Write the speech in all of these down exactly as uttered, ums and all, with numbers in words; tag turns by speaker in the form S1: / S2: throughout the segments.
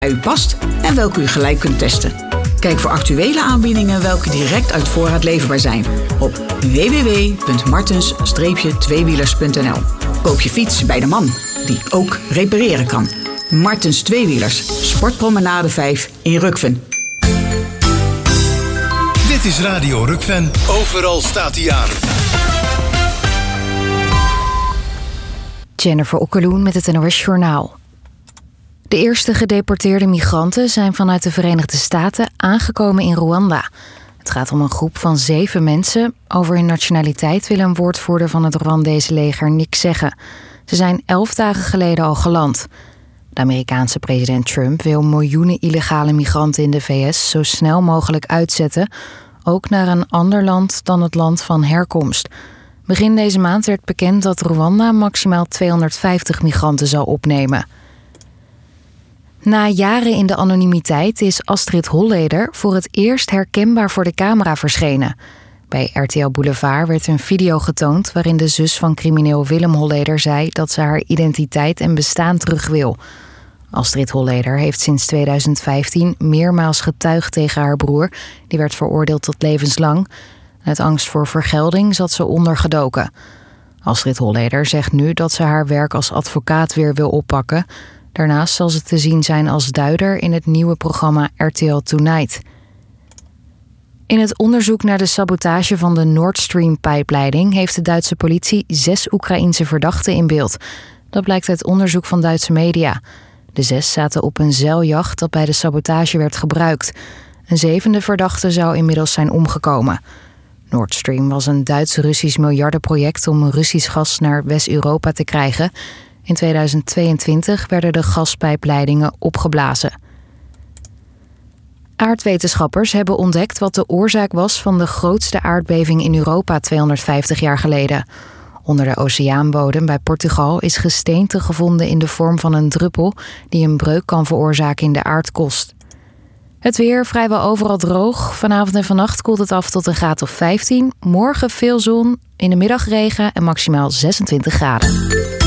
S1: u past en welke u gelijk kunt testen. Kijk voor actuele aanbiedingen welke direct uit voorraad leverbaar zijn op w w w punt martens tweewielers punt n l. Koop je fiets bij de man die ook repareren kan. Martens Tweewielers, Sportpromenade vijf in Rukven.
S2: Dit is Radio Rukven. Overal staat hij aan.
S3: Jennifer Okkeloen met het N O S Journaal. De eerste gedeporteerde migranten zijn vanuit de Verenigde Staten aangekomen in Rwanda. Het gaat om een groep van zeven mensen. Over hun nationaliteit wil een woordvoerder van het Rwandese leger niks zeggen. Ze zijn elf dagen geleden al geland. De Amerikaanse president Trump wil miljoenen illegale migranten in de V S zo snel mogelijk uitzetten, ook naar een ander land dan het land van herkomst. Begin deze maand werd bekend dat Rwanda maximaal tweehonderdvijftig migranten zal opnemen. Na jaren in de anonimiteit is Astrid Holleder voor het eerst herkenbaar voor de camera verschenen. Bij R T L Boulevard werd een video getoond waarin de zus van crimineel Willem Holleder zei dat ze haar identiteit en bestaan terug wil. Astrid Holleder heeft sinds tweeduizend vijftien meermaals getuigd tegen haar broer. Die werd veroordeeld tot levenslang. Uit angst voor vergelding zat ze ondergedoken. Astrid Holleder zegt nu dat ze haar werk als advocaat weer wil oppakken. Daarnaast zal ze te zien zijn als duider in het nieuwe programma R T L Tonight. In het onderzoek naar de sabotage van de Nord Stream-pijpleiding heeft de Duitse politie zes Oekraïense verdachten in beeld. Dat blijkt uit onderzoek van Duitse media. De zes zaten op een zeiljacht dat bij de sabotage werd gebruikt. Een zevende verdachte zou inmiddels zijn omgekomen. Nord Stream was een Duits-Russisch miljardenproject om Russisch gas naar West-Europa te krijgen. In tweeduizend tweeëntwintig werden de gaspijpleidingen opgeblazen. Aardwetenschappers hebben ontdekt wat de oorzaak was van de grootste aardbeving in Europa tweehonderdvijftig jaar geleden. Onder de oceaanbodem bij Portugal is gesteente gevonden in de vorm van een druppel die een breuk kan veroorzaken in de aardkorst. Het weer vrijwel overal droog. Vanavond en vannacht koelt het af tot een graad of vijftien. Morgen veel zon, in de middag regen en maximaal zesentwintig graden.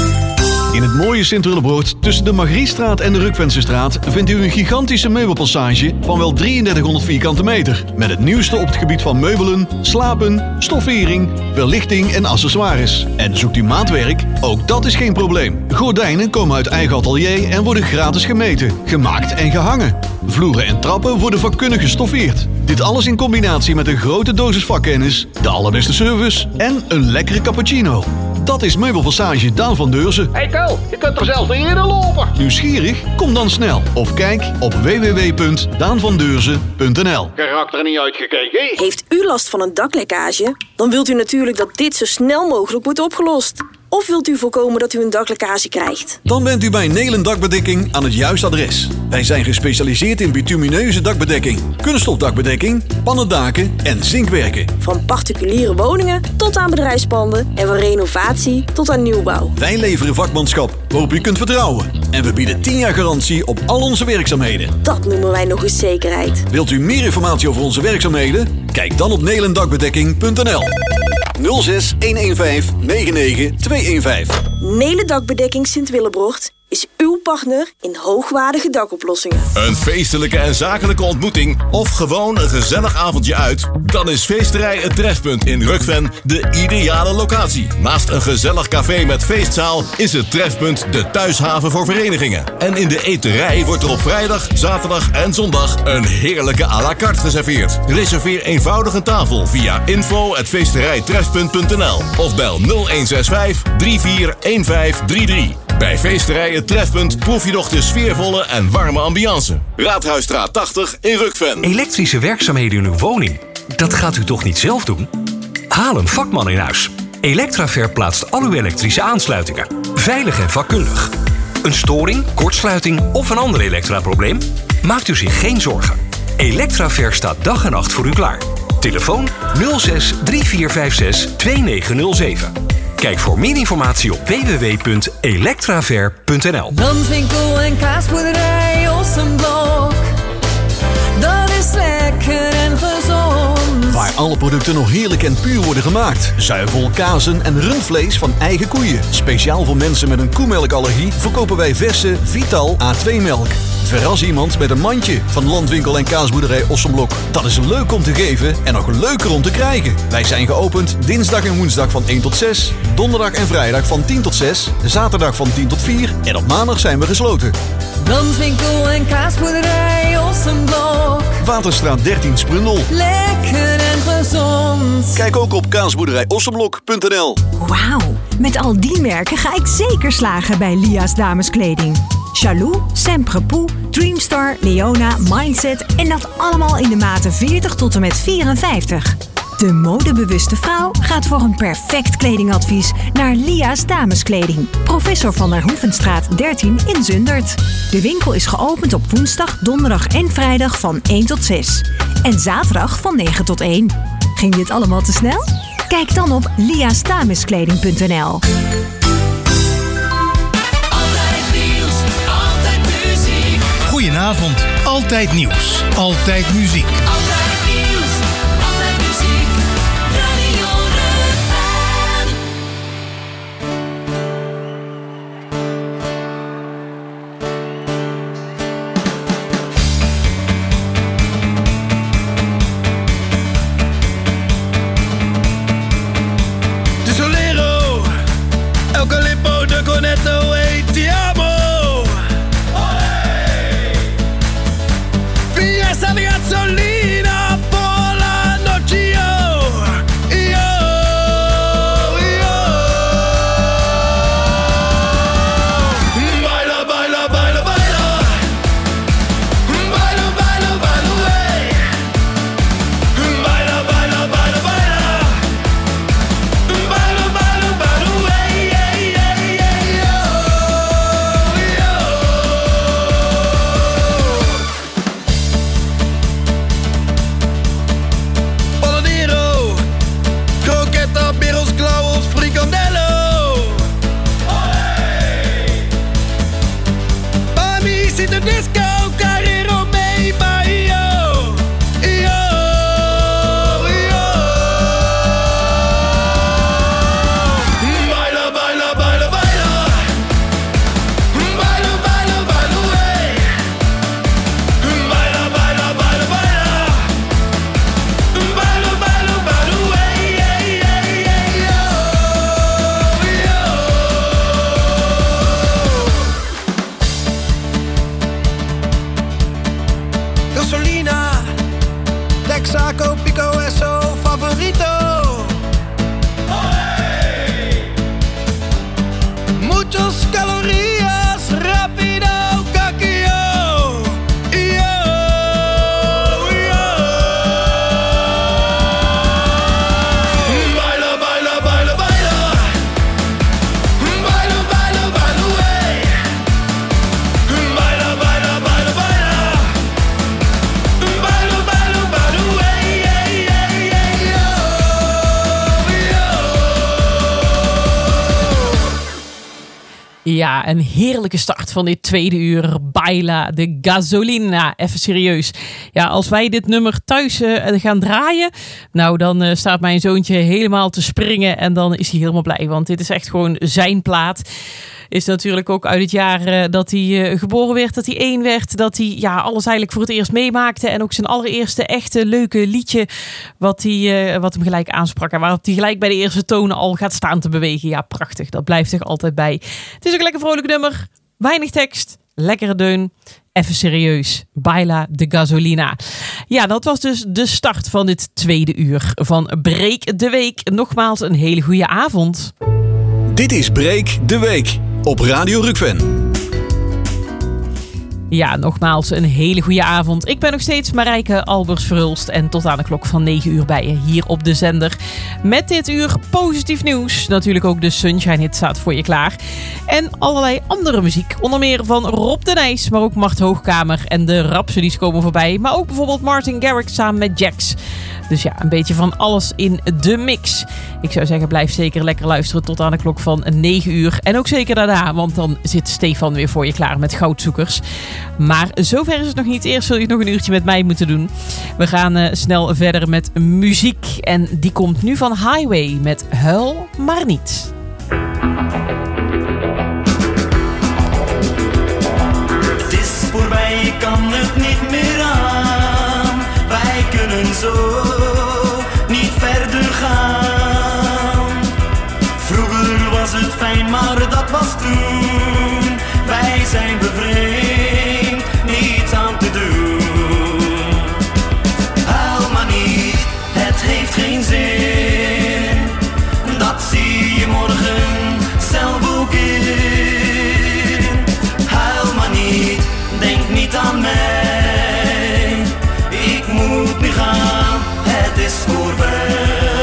S4: In het mooie Sint-Willebroord, tussen de Margriestraat en de Rukvensestraat, vindt u een gigantische meubelpassage van wel drieëndertighonderd vierkante meter. Met het nieuwste op het gebied van meubelen, slapen, stoffering, verlichting en accessoires. En zoekt u maatwerk? Ook dat is geen probleem. Gordijnen komen uit eigen atelier en worden gratis gemeten, gemaakt en gehangen. Vloeren en trappen worden vakkundig gestoffeerd. Dit alles in combinatie met een grote dosis vakkennis, de allerbeste service en een lekkere cappuccino. Dat is Meubelpassage Daan van Deurzen.
S5: Hey Kel, je kunt er zelf niet eerder lopen.
S4: Nieuwsgierig? Kom dan snel. Of kijk op w w w punt daan van deurzen punt n l.
S5: Karakter er niet uitgekeken.
S6: Heeft u last van een daklekkage? Dan wilt u natuurlijk dat dit zo snel mogelijk wordt opgelost. Of wilt u voorkomen dat u een daklekkage krijgt?
S4: Dan bent u bij Nelen Dakbedekking aan het juiste adres. Wij zijn gespecialiseerd in bitumineuze dakbedekking, kunststofdakbedekking, pannendaken en zinkwerken.
S6: Van particuliere woningen tot aan bedrijfspanden en van renovatie tot aan nieuwbouw.
S4: Wij leveren vakmanschap waarop u kunt vertrouwen. En we bieden tien jaar garantie op al onze werkzaamheden.
S6: Dat noemen wij nog eens zekerheid.
S4: Wilt u meer informatie over onze werkzaamheden? Kijk dan op nelendakbedekking punt n l. nul zes een een vijf negen negen twee een vijf.
S6: Nelen Dakbedekking Sint-Willebroord is uw partner in hoogwaardige dakoplossingen.
S7: Een feestelijke en zakelijke ontmoeting of gewoon een gezellig avondje uit? Dan is Feesterij Het Trefpunt in Rukven de ideale locatie. Naast een gezellig café met feestzaal is het Trefpunt de thuishaven voor verenigingen. En in de eterij wordt er op vrijdag, zaterdag en zondag een heerlijke à la carte geserveerd. Reserveer eenvoudig een tafel via info at feesterijtrefpunt punt n l of bel nul een zes vijf drie vier een vijf drie drie. Bij Feesterij Het Trefpunt proef je nog de sfeervolle en warme ambiance. Raadhuisstraat tachtig in Rukven.
S8: Elektrische werkzaamheden in uw woning? Dat gaat u toch niet zelf doen? Haal een vakman in huis. Electraver plaatst al uw elektrische aansluitingen. Veilig en vakkundig. Een storing, kortsluiting of een ander elektraprobleem? Maakt u zich geen zorgen. Electraver staat dag en nacht voor u klaar. Telefoon nul zes drie vier vijf zes twee negen nul zeven. Kijk voor meer informatie op w w w punt electraver punt n l.
S9: Landwinkel en kaasboerderij Ossenblok. Dat is lekker en gezond.
S4: Waar alle producten nog heerlijk en puur worden gemaakt. Zuivel, kazen en rundvlees van eigen koeien. Speciaal voor mensen met een koemelkallergie verkopen wij verse Vital A twee melk. Verras iemand met een mandje van Landwinkel en Kaasboerderij Ossenblok. Dat is leuk om te geven en nog leuker om te krijgen. Wij zijn geopend dinsdag en woensdag van één tot zes, donderdag en vrijdag van tien tot zes, zaterdag van tien tot vier en op maandag zijn we gesloten.
S9: Landwinkel en Kaasboerderij Ossenblok.
S4: Waterstraat dertien Sprundel.
S9: Lekker en gezond.
S4: Kijk ook op kaasboerderij ossenblok punt n l.
S10: Wauw, met al die merken ga ik zeker slagen bij Lia's dameskleding. Chalou, Semprepoux, Dreamstar, Leona, Mindset en dat allemaal in de maten veertig tot en met vierenvijftig. De modebewuste vrouw gaat voor een perfect kledingadvies naar Lia's dameskleding. Professor van der Hoevenstraat dertien in Zundert. De winkel is geopend op woensdag, donderdag en vrijdag van één tot zes. En zaterdag van negen tot één. Ging dit allemaal te snel? Kijk dan op lia's dameskleding punt n l.
S2: Goedenavond, altijd nieuws, altijd muziek.
S9: Altijd nieuws, altijd muziek. Radio Rukven.
S5: Tesolero, Eucalippo, de Cornetto, e ti amo. Fiesta di gasolina por la noche, yo, yo, yo. Baila, baila, baila, baila. Baila, baila, baila, wey. Baila, baila, baila, baila. Baila, baila, baila, wey. Yeah, yeah, yeah, yo, yo. Polonero, croqueta, birros, clavos, fricandello. Mami, zit de disco, carrero mee bij yo. Yo, yo. Baila, baila, baila, baila. Baila, baila, baila, wey. Baila, baila, baila, baila. Baila, baila, baila, wey. Yeah, yeah, yeah, yo, yo. Gasolina, Texaco, Pico, Esso, favorito. Muchos calorías, rápido, caquillo. Yo, yo. Baila, baila, baila, baila. Baila, baila, baila, wey. Baila, baila, baila, baila. Baila, baila, baila, wey. Yeah, yeah, yeah, yo, yo.
S11: Ja, een heerlijke start van dit tweede uur. Baila de Gasolina. Even serieus. Ja, als wij dit nummer thuis uh, gaan draaien, nou dan uh, staat mijn zoontje helemaal te springen en dan is hij helemaal blij. Want dit is echt gewoon zijn plaat. Is natuurlijk ook uit het jaar uh, dat hij uh, geboren werd, dat hij één werd. Dat hij ja, alles eigenlijk voor het eerst meemaakte. En ook zijn allereerste echte leuke liedje wat, hij, uh, wat hem gelijk aansprak. En waarop hij gelijk bij de eerste tonen al gaat staan te bewegen. Ja, prachtig. Dat blijft er altijd bij. Het is ook een lekker vrolijk nummer. Weinig tekst. Lekkere deun. Even serieus. Baila de Gasolina. Ja, dat was dus de start van dit tweede uur van Breek de Week. Nogmaals een hele goede avond.
S4: Dit is Breek de Week op Radio Rukven.
S11: Ja, nogmaals een hele goede avond. Ik ben nog steeds Marijke Albers-Verhulst en tot aan de klok van negen uur bij je hier op de zender. Met dit uur positief nieuws. Natuurlijk ook de Sunshine Hit staat voor je klaar. En allerlei andere muziek. Onder meer van Rob de Nijs, maar ook Mart Hoogkamer en de Rhapsodies komen voorbij. Maar ook bijvoorbeeld Martin Garrix samen met Jax. Dus ja, een beetje van alles in de mix. Ik zou zeggen, blijf zeker lekker luisteren tot aan de klok van negen uur. En ook zeker daarna, want dan zit Stefan weer voor je klaar met Goudzoekers. Maar zover is het nog niet. Eerst zul je nog een uurtje met mij moeten doen. We gaan uh, snel verder met muziek. En die komt nu van Highway met Huil maar niet.
S12: Het is voorbij
S5: kan het niet meer aan. Wij kunnen zo niet verder gaan. Vroeger was het fijn, maar dat was toen. Wij zijn bevreemd, niets aan te doen. Huil maar niet, het heeft geen zin. Dat zie je morgen zelf ook in. Huil maar niet, denk niet aan mij. Ik moet nu gaan, het is voorbij.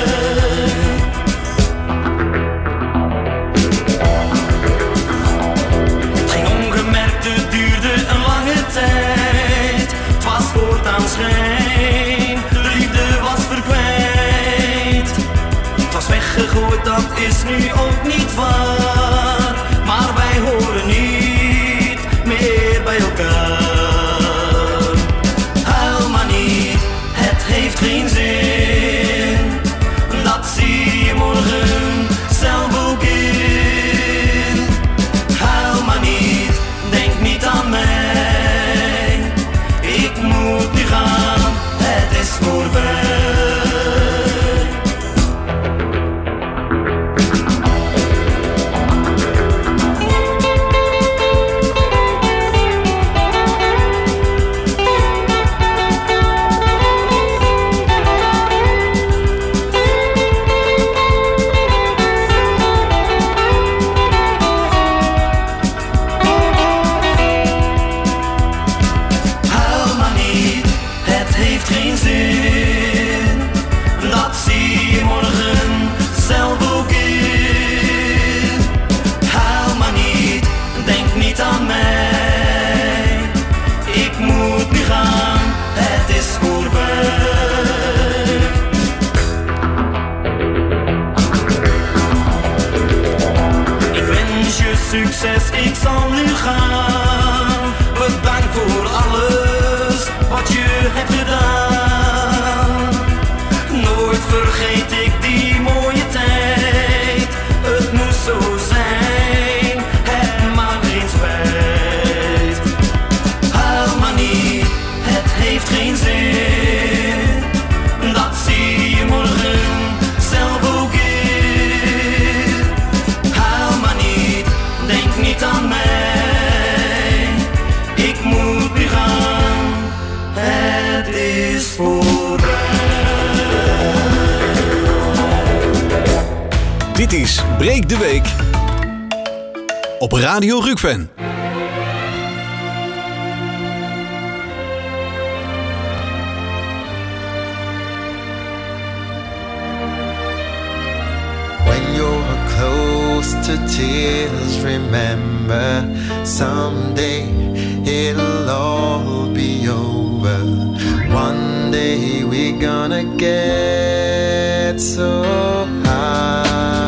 S5: Het ging ongemerkt, het duurde een lange tijd. Het was voortaan schijn, de liefde was verkwijt. Het was weggegooid, dat is nu ook niet waar. Maar wij horen niet meer bij elkaar. Huil maar niet, het heeft geen zin. Dat zie je morgen zelf ook in. Huil maar niet, denk niet aan mij. Ik moet nu gaan, het is voorbij. Huil maar niet, het heeft geen zin. Dat zie je morgen zelf ook in. Huil maar niet, denk niet aan mij. Ik moet nu gaan, het is voorbij. Ik wens je succes, ik zal nu gaan. Bedankt voor alles wat je hebt gedaan. Nooit vergeet ik die mooie tijd. Het moest zo zijn, het maakt geen spijt. Huil maar niet, het heeft geen zin. Dat zie je morgen zelf ook in. Huil maar niet, denk niet aan mij. Ik moet nu gaan, het is voorbij.
S4: Dit is Breek de Week op Radio Rukven.
S12: When you're close to tears, remember someday it'll all be over. One day we're gonna get so high.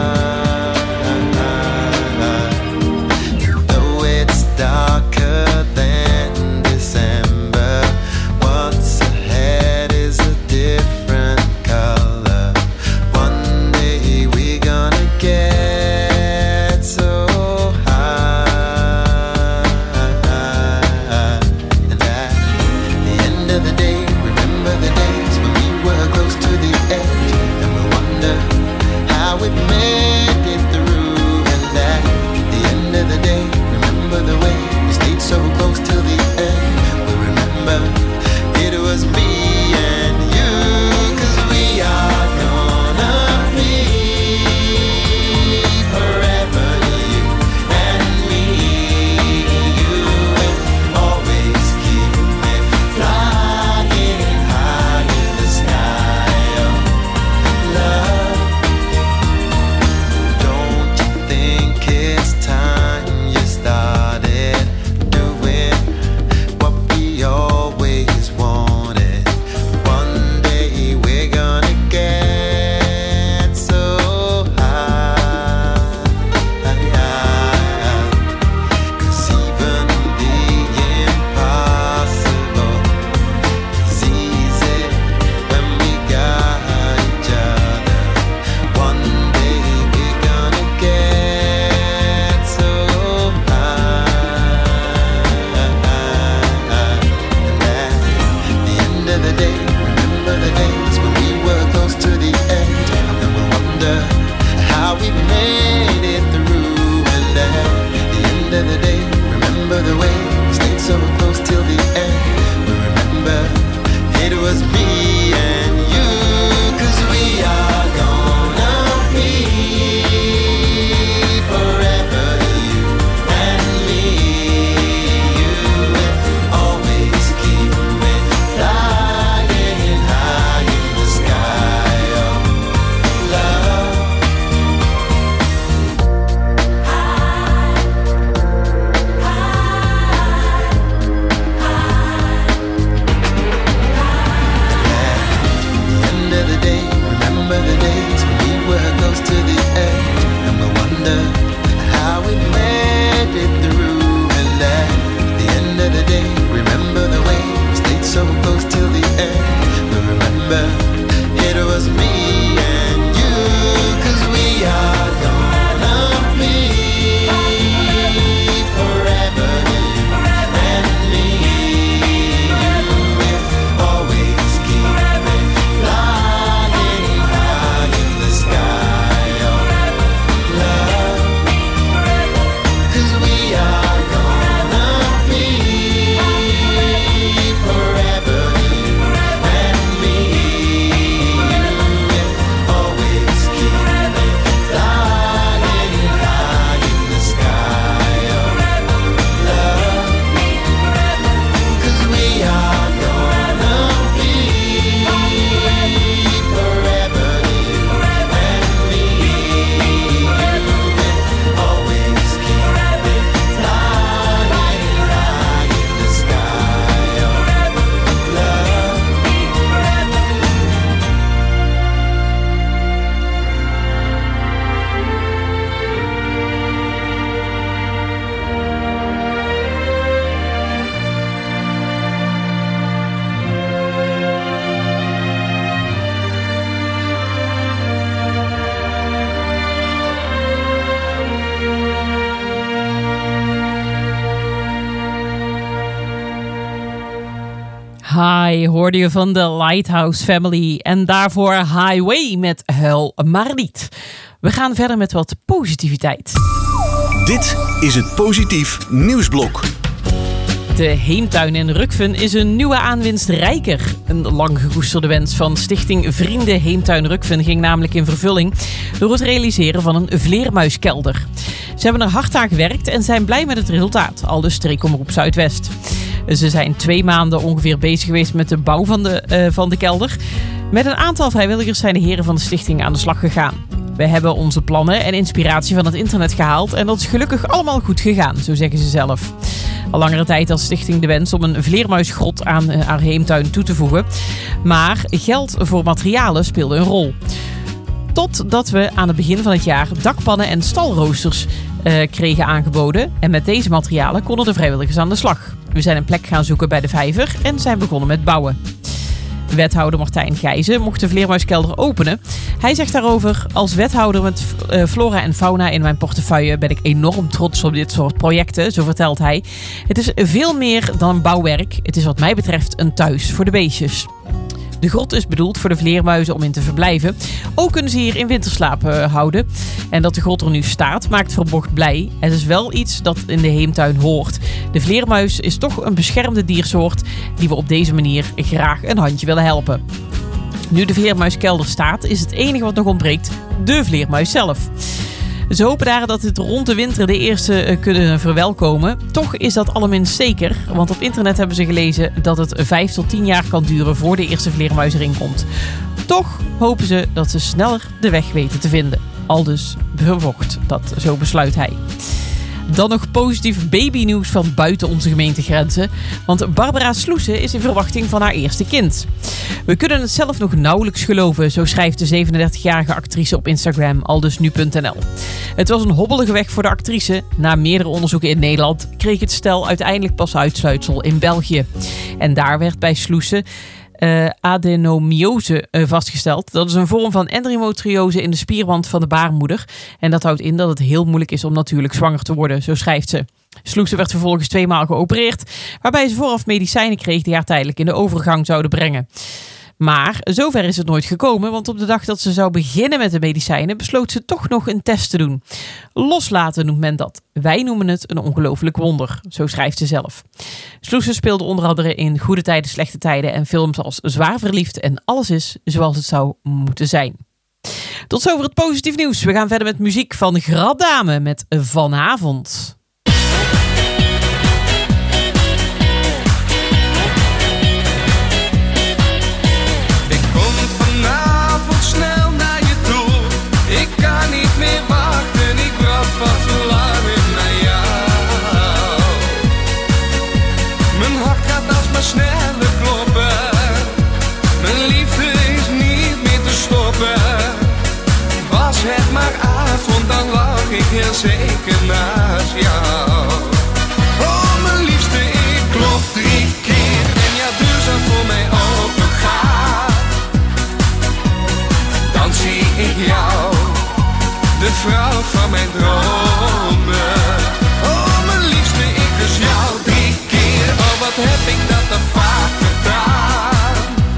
S12: Though it's darker than December, what's ahead is a different color. One day we're gonna get so high. And at the end of the day, remember the days when we were close to the edge, and we wonder
S11: Hi, hoorde je van de Lighthouse Family. En daarvoor Highway met Huil maar niet. We gaan verder met wat positiviteit.
S2: Dit is het Positief Nieuwsblok.
S11: De Heemtuin in Rukven is een nieuwe aanwinst rijker. Een lang gekoesterde wens van stichting Vrienden Heemtuin Rukven ging namelijk in vervulling door het realiseren van een vleermuiskelder. Ze hebben er hard aan gewerkt en zijn blij met het resultaat, aldus Streekomroep Zuidwest. Ze zijn twee maanden ongeveer bezig geweest met de bouw van de, uh, van de kelder. Met een aantal vrijwilligers zijn de heren van de stichting aan de slag gegaan. We hebben onze plannen en inspiratie van het internet gehaald en dat is gelukkig allemaal goed gegaan, zo zeggen ze zelf. Al langere tijd had stichting de wens om een vleermuisgrot aan haar heemtuin toe te voegen. Maar geld voor materialen speelde een rol. Totdat we aan het begin van het jaar dakpannen en stalroosters uh, kregen aangeboden. En met deze materialen konden de vrijwilligers aan de slag. We zijn een plek gaan zoeken bij de vijver en zijn begonnen met bouwen. Wethouder Martijn Gijzen mocht de vleermuiskelder openen. Hij zegt daarover: als wethouder met uh, flora en fauna in mijn portefeuille ben ik enorm trots op dit soort projecten, zo vertelt hij. Het is veel meer dan bouwwerk. Het is wat mij betreft een thuis voor de beestjes. De grot is bedoeld voor de vleermuizen om in te verblijven. Ook kunnen ze hier in winterslaap uh, houden. En dat de grot er nu staat maakt Verbocht blij. Het is wel iets dat in de heemtuin hoort. De vleermuis is toch een beschermde diersoort die we op deze manier graag een handje willen helpen. Nu de vleermuiskelder staat, is het enige wat nog ontbreekt de vleermuis zelf. Ze hopen daar dat het rond de winter de eerste kunnen verwelkomen. Toch is dat allerminst zeker, want op internet hebben ze gelezen dat het vijf tot tien jaar kan duren voor de eerste vleermuis erin komt. Toch hopen ze dat ze sneller de weg weten te vinden. Aldus Vervocht, dat zo besluit hij. Dan nog positief babynieuws van buiten onze gemeentegrenzen. Want Barbara Sloesen is in verwachting van haar eerste kind. We kunnen het zelf nog nauwelijks geloven, zo schrijft de zevenendertigjarige actrice op Instagram, aldus nu punt n l. Het was een hobbelige weg voor de actrice. Na meerdere onderzoeken in Nederland kreeg het stel uiteindelijk pas uitsluitsel in België. En daar werd bij Sloesen Uh, adenomiose uh, vastgesteld. Dat is een vorm van endometriose in de spierwand van de baarmoeder. En dat houdt in dat het heel moeilijk is om natuurlijk zwanger te worden, zo schrijft ze. Sloesen werd vervolgens tweemaal geopereerd, waarbij ze vooraf medicijnen kreeg die haar tijdelijk in de overgang zouden brengen. Maar zover is het nooit gekomen, want op de dag dat ze zou beginnen met de medicijnen besloot ze toch nog een test te doen. Loslaten noemt men dat. Wij noemen het een ongelooflijk wonder, zo schrijft ze zelf. Sloesen speelde onder andere in Goede Tijden, Slechte Tijden en films als Zwaar Verliefd en Alles is zoals het zou moeten zijn. Tot zover het positief nieuws. We gaan verder met muziek van Graddame met Vanavond.
S13: Snel naar je toe, ik kan niet meer wachten, ik brand van verlangen naar jou. Mijn hart gaat alsmaar sneller kloppen, mijn liefde is niet meer te stoppen. Was het maar avond, dan lag ik heel zeker naast jou. Oh mijn liefste, ik klop drie keer en jouw deur zou voor mij open gaan. Dan zie ik jou, de vrouw van mijn dromen. Oh mijn liefste, ik kus jou drie keer. Oh wat heb ik dat dan vaak gedaan.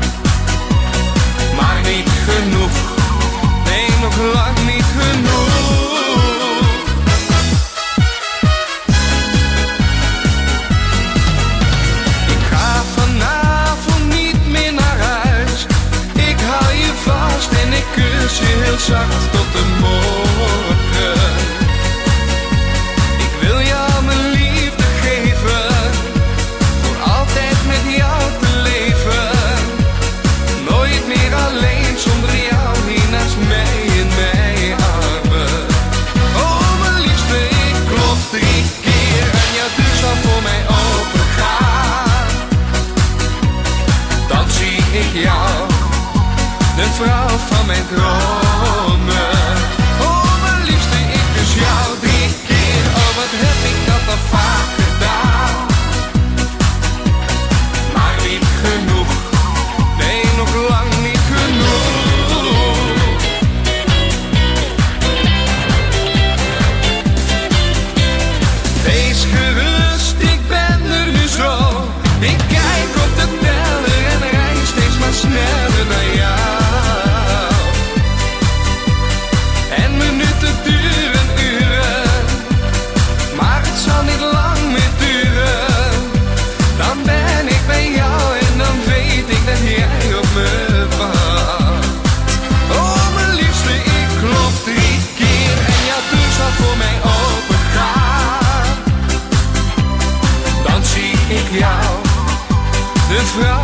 S13: Maar niet genoeg, nee nog lang niet genoeg. Ik ga vanavond niet meer naar huis. Ik hou je vast en ik kus je heel zacht tot de morgen. Ik wil jou mijn liefde geven, voor altijd met jou te leven. Nooit meer alleen zonder jou hier naast mij in mijn armen. Oh mijn liefste, ik klop drie keer en jouw deur zal voor mij open gaan. Dan zie ik jou, de vrouw van mijn dromen. Oh mijn liefste, ik kus jou drie keer. Oh wat heb ik dat al vaak gedaan. Maar niet genoeg, nee nog lang niet genoeg. Wees gerust, ik ben er nu zo. Ik kijk op de tel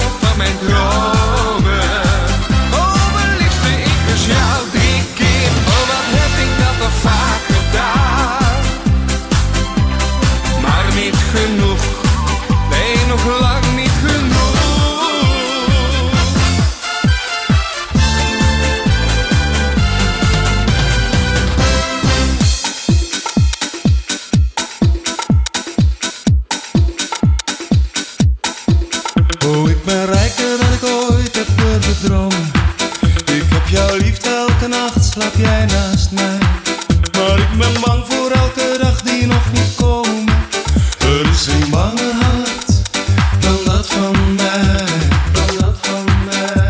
S13: hoofd van mijn dromen. Oh, mijn liefste, ik mis jou drie keer. Oh, wat heb ik dat al vaak gedaan. Maar niet genoeg, nee, nog lang niet genoeg.
S12: Oh, ik ben rijker dan ik ooit heb durven dromen. Ik heb jou lief, elke nacht slaap jij naast mij. Maar ik ben bang voor elke dag die nog niet komen. Er is geen banger hart dan dat van mij, dan dat van mij.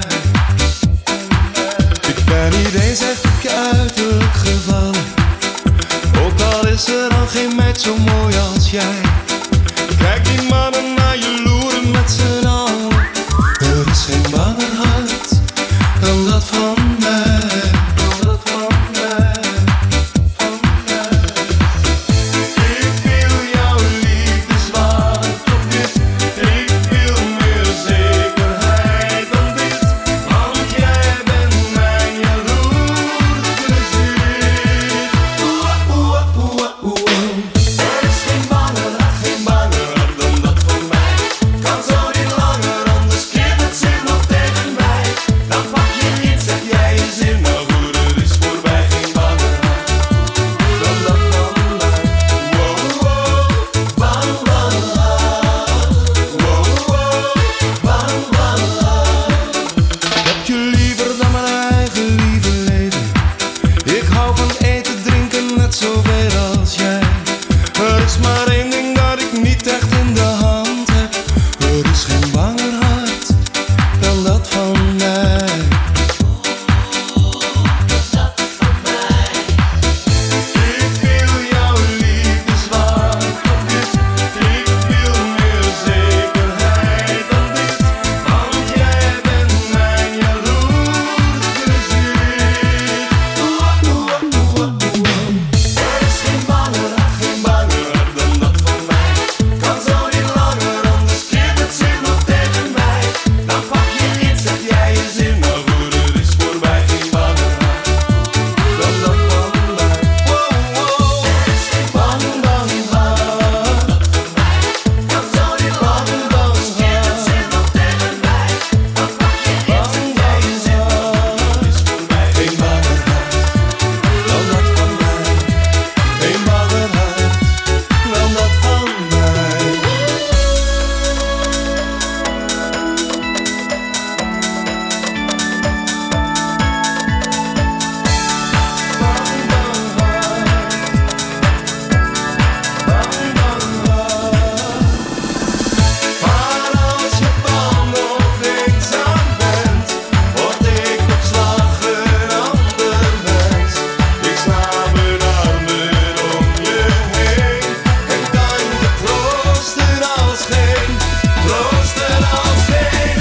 S12: Ik ben niet eens echt op je uiterlijk gevallen. Ook al is er al geen meid zo mooi als jij. Kijk die mannen naar je loeren met z'n allen. Er is geen banger hart dan dat van mij, dan dat van mij, van mij. Ik wil jouw liefde zwart op wit. Ik wil meer zekerheid dan dit. Want jij bent mijn jaloerste ziel. Oeh, oeh, oeh, oeh. Er is geen banger hart, geen banger hart dan dat van mij. Kan zo niet langer, anders keert het zich nog tegen mij. Dan pak je niet, zeg jij je zin, maar goed, het is voorbij. Geen banger hart dan dat van mij. Wow, wow, bang, bang, hart. Wow, wow, bang, bang, hart. Ik heb je liever dan mijn eigen lieve leven. Ik hou van eten, drinken, net zoveel als jij. Er is maar één ding dat ik niet echt in de hand heb. Er is geen banger hart dan dat van mij. Ik wil jouw liefde zwart op wit. Ik wil meer zekerheid dan dit. Want jij bent mijn jaloerste ziel. Oeh, oeh, oeh, oeh. Er is geen banger hart, geen banger hart dan dat van mij. Kan zo niet langer, anders keert het zich nog tegen mij. Dan pak je niet, zeg jij je zin, maar goed, het is voorbij. Geen banger hart dan dat van mij. Wow, wow. Er is geen banger, banger hart dan van mij. Kan zo niet langer, anders keert het zich nog tegen mij. Dan pak je niet, zeg jij je zin, maar goed, het is voorbij. Geen banger hart dan dat van mij. Geen banger hart dan dat van mij. Maar als je bang of eenzaam bent, word ik op slag een ander mens. Ik sla mijn armen om je heen en kan je troosten als geen, troosten als geen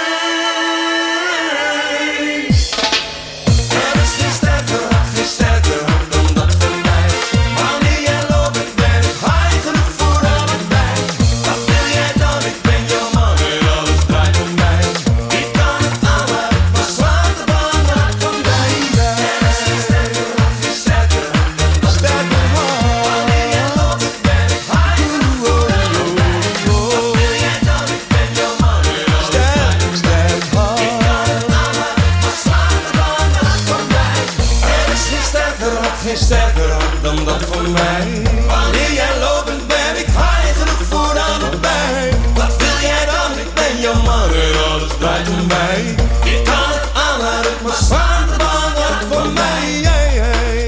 S12: een. Er is geen sterker hart, geen sterker hart dan dat van mij. Wanneer jij loopt, ik ben ik high genoeg voor allebei. Wat wil jij dan? Ik ben jouw man en alles draait om mij. Ik kan het aanlaten, maar zwaar de bang hart van mij. Er is geen sterker hart, geen sterker hart dan dat van mij. Wanneer jij loopt, ik ben ik high genoeg voor allebei. Wat wil jij dan? Ik ben jouw man en alles draait om mij. Ik kan het aanlaten, maar zwaar de bang hart van mij. Er is geen sterker hart, geen sterker hart dan dat van mij. Wanneer jij loopt, ben ik high genoeg voor allebei. Wat wil jij dan? Ik ben jouw man en alles draait om mij. Je kan het aanlaten, maar zwaar de bang hart van mij. Hey, hey.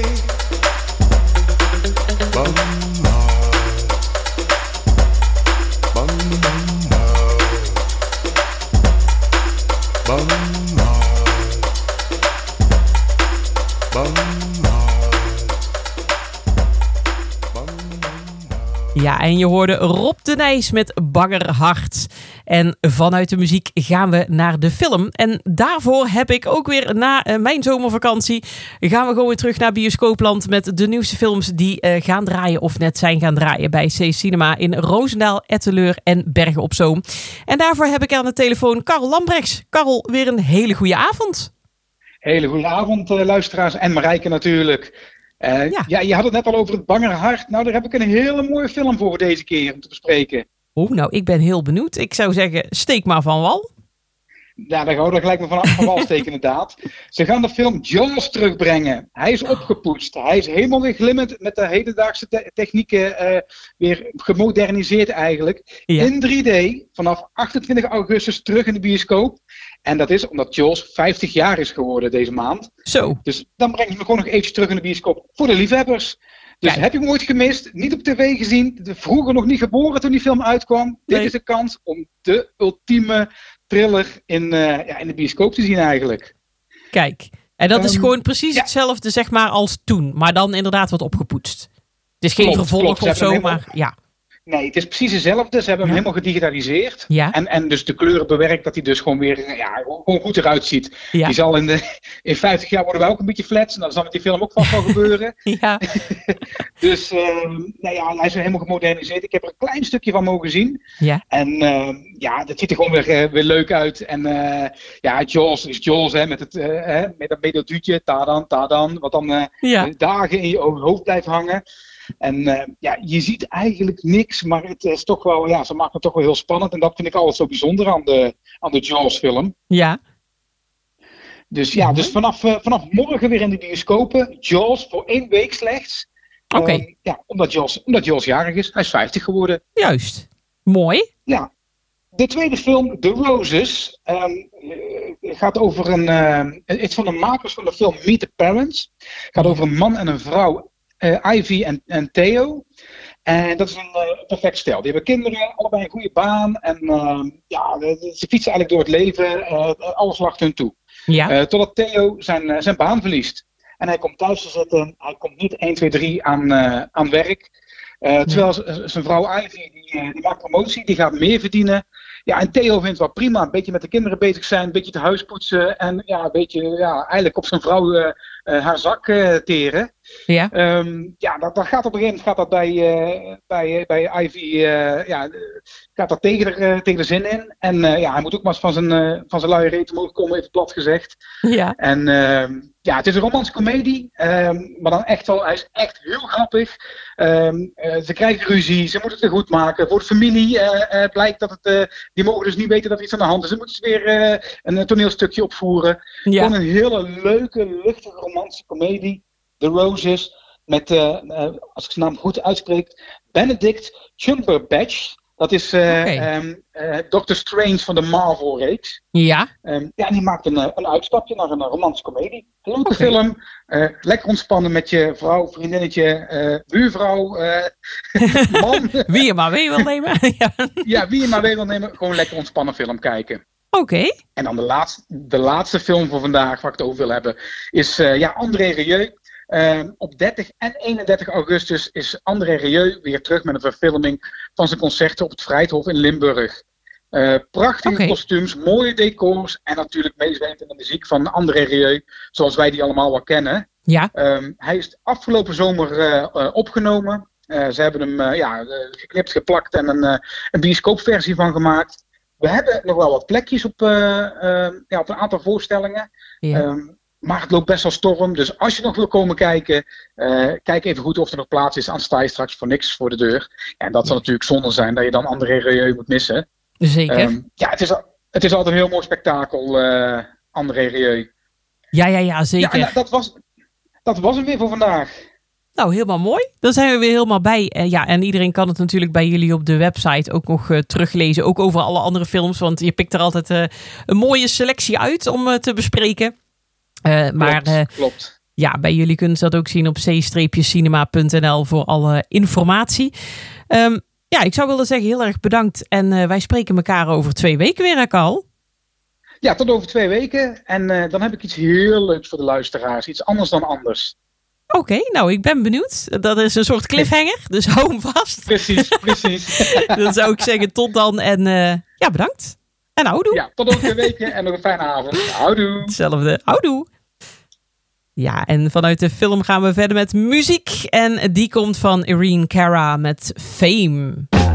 S12: Bang hart. Bang hart. Bang hart. Bang hart.
S11: Ja, en je hoorde Rob de Nijs met Bangerhart. En vanuit de muziek gaan we naar de film. En daarvoor heb ik ook weer na uh, mijn zomervakantie... gaan we gewoon weer terug naar Bioscoopland... met de nieuwste films die uh, gaan draaien of net zijn gaan draaien... bij C Cinema in Roosendaal, Etteleur en Bergen op Zoom. En daarvoor heb ik aan de telefoon Karel Lambrechts. Karel, weer een hele goede avond.
S14: Hele goede avond, uh, luisteraars. En Marijke natuurlijk. Uh, ja. ja, je had het net al over het Bangerhart. Nou, daar heb ik een hele mooie film voor deze keer om te bespreken.
S11: Oeh, nou, ik ben heel benieuwd. Ik zou zeggen, steek maar van wal.
S14: Ja, daar gaan we gelijk maar van, van wal steken inderdaad. Ze gaan de film Jaws terugbrengen. Hij is opgepoetst. Hij is helemaal weer glimmend met de hedendaagse te- technieken uh, weer gemoderniseerd eigenlijk. Ja. In drie D, vanaf achtentwintig augustus terug in de bioscoop. En dat is omdat Jaws vijftig jaar is geworden deze maand.
S11: Zo.
S14: Dus dan breng je hem gewoon nog eventjes terug in de bioscoop voor de liefhebbers. Dus Kijk. Heb je hem ooit gemist, niet op tv gezien, vroeger nog niet geboren toen die film uitkwam. Nee. Dit is de kans om de ultieme thriller in, uh, ja, in de bioscoop te zien eigenlijk.
S11: Kijk, en dat um, is gewoon precies
S14: ja.
S11: hetzelfde zeg maar als toen, maar dan inderdaad wat opgepoetst. Het is geen
S14: klopt,
S11: vervolg
S14: klopt.
S11: of zo,
S14: helemaal...
S11: maar ja.
S14: Nee, het is precies hetzelfde. Ze hebben hem ja. helemaal gedigitaliseerd.
S11: Ja.
S14: En, en dus de kleuren bewerkt dat hij dus gewoon weer ja, gewoon goed eruit ziet.
S11: Ja.
S14: Die zal in, de, in vijftig jaar worden wij ook een beetje flats. En dat zal met die film ook vast wel gebeuren.
S11: Ja.
S14: Dus uh, nou ja, hij is weer helemaal gemoderniseerd. Ik heb er een klein stukje van mogen zien.
S11: Ja.
S14: En uh, ja, dat ziet er gewoon weer, uh, weer leuk uit. En uh, ja, Jaws is Jaws, hè, met, het, uh, hè, met dat meloduutje. Tadan, tadan. Wat dan uh, ja. dagen in je hoofd blijft hangen. En uh, ja, je ziet eigenlijk niks, maar het is toch wel, ja, ze maken het toch wel heel spannend. En dat vind ik altijd zo bijzonder aan de, aan de Jaws film.
S11: Ja.
S14: Dus ja, dus vanaf, uh, vanaf morgen weer in de bioscopen. Jaws voor één week slechts.
S11: Oké. Okay.
S14: Um, ja, omdat Jaws, omdat Jaws jarig is. Hij is vijftig geworden.
S11: Juist. Mooi.
S14: Ja. De tweede film, The Roses, um, gaat over een, uh, het is van de makers van de film Meet the Parents. Het gaat over een man en een vrouw. Uh, Ivy en, en Theo. En dat is een uh, perfect stel. Die hebben kinderen, allebei een goede baan. En uh, ja, ze fietsen eigenlijk door het leven. Uh, alles lacht hun toe.
S11: Ja.
S14: Uh, totdat Theo zijn, uh, zijn baan verliest. En hij komt thuis te zitten. Hij komt niet één, twee, drie aan, uh, aan werk. Uh, terwijl z- zijn vrouw Ivy, die, uh, die maakt promotie. Die gaat meer verdienen. Ja, en Theo vindt het wel prima. Een beetje met de kinderen bezig zijn. Een beetje het huis poetsen. En ja, een beetje ja, eigenlijk op zijn vrouw uh, uh, haar zak uh, teren.
S11: Ja,
S14: um, ja dat, dat gaat op een gegeven moment gaat dat bij, uh, bij, bij Ivy uh, ja, gaat dat tegen de, uh, tegen de zin in. En uh, ja, hij moet ook maar eens van zijn, uh, van zijn luie reet omhoog komen, even plat gezegd.
S11: Ja.
S14: En uh, ja, het is een romantische komedie, um, maar dan echt wel, hij is echt heel grappig. Um, uh, ze krijgen ruzie, ze moeten het weer goed maken. Voor de familie uh, uh, blijkt dat het, uh, die mogen dus niet weten dat er iets aan de hand is. Ze moeten weer uh, een toneelstukje opvoeren.
S11: Ja.
S14: Gewoon een hele leuke, luchtige romantische komedie. The Roses, met, uh, uh, als ik zijn naam goed uitspreek, Benedict Cumberbatch. Dat is uh, okay. um, uh, Doctor Strange van de Marvel-reeks.
S11: Ja.
S14: Um, ja, en die maakt een, een uitstapje naar een romantische komedie. Een leuke okay. film. Uh, lekker ontspannen met je vrouw, vriendinnetje, uh, buurvrouw, uh, man.
S11: Wie je maar mee wil nemen.
S14: ja. ja, wie je maar mee wil nemen. Gewoon lekker ontspannen film kijken.
S11: Oké. Okay.
S14: En dan de laatste, de laatste film voor vandaag, waar ik het over wil hebben, is uh, ja, André Rieu. Uh, op dertig en eenendertig augustus is André Rieu weer terug met een verfilming van zijn concerten op het Vrijthof in Limburg. Uh, prachtige okay. kostuums, mooie decors en natuurlijk meezwepende muziek van André Rieu, zoals wij die allemaal wel kennen.
S11: Ja.
S14: Um, hij is afgelopen zomer uh, uh, opgenomen. Uh, ze hebben hem uh, ja, uh, geknipt, geplakt en een, uh, een bioscoopversie van gemaakt. We hebben nog wel wat plekjes op, uh, uh, ja, op een aantal voorstellingen.
S11: Ja.
S14: Um, Maar het loopt best wel storm, dus als je nog wil komen kijken, uh, kijk even goed of er nog plaats is. Anders sta je straks voor niks voor de deur. En dat zal natuurlijk zonde zijn dat je dan André Rieu moet missen.
S11: Zeker.
S14: Um, ja, het is, het is altijd een heel mooi spektakel, uh, André Rieu.
S11: Ja, ja, ja, zeker.
S14: Ja, dat was, dat was hem weer voor vandaag.
S11: Nou, helemaal mooi. Dan zijn we weer helemaal bij. Uh, ja, en iedereen kan het natuurlijk bij jullie op de website ook nog uh, teruglezen. Ook over alle andere films, want je pikt er altijd uh, een mooie selectie uit om uh, te bespreken. Uh, maar
S14: klopt, uh, klopt.
S11: Ja, bij jullie kunnen ze dat ook zien op c cinema punt n l voor alle informatie. Um, ja, ik zou willen zeggen heel erg bedankt. En uh, wij spreken elkaar over twee weken weer, hè, Karl?
S14: Ja, tot over twee weken. En uh, dan heb ik iets heel leuks voor de luisteraars. Iets anders dan anders.
S11: Oké, okay, nou, ik ben benieuwd. Dat is een soort cliffhanger, dus hou hem vast.
S14: Precies, precies.
S11: Dan zou ik zeggen tot dan en uh, ja, bedankt. En houdoe.
S14: Ja, tot over twee weken en nog een fijne avond. Houdoe.
S11: Hetzelfde, houdoe. Ja, en vanuit de film gaan we verder met muziek. En die komt van Irene Cara met Fame.